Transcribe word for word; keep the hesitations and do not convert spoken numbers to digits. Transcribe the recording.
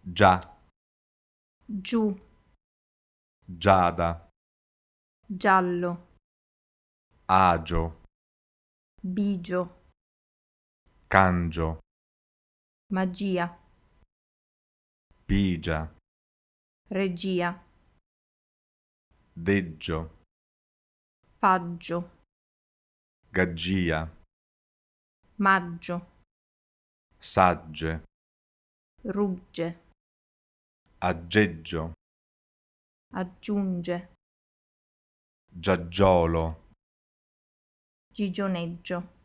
già, giù, giada, giallo, agio, bigio, cangio, magia, pigia, regia, deggio, faggio, gaggia, maggio, sagge, rugge, aggeggio, aggiunge, giaggiolo, gigioneggio.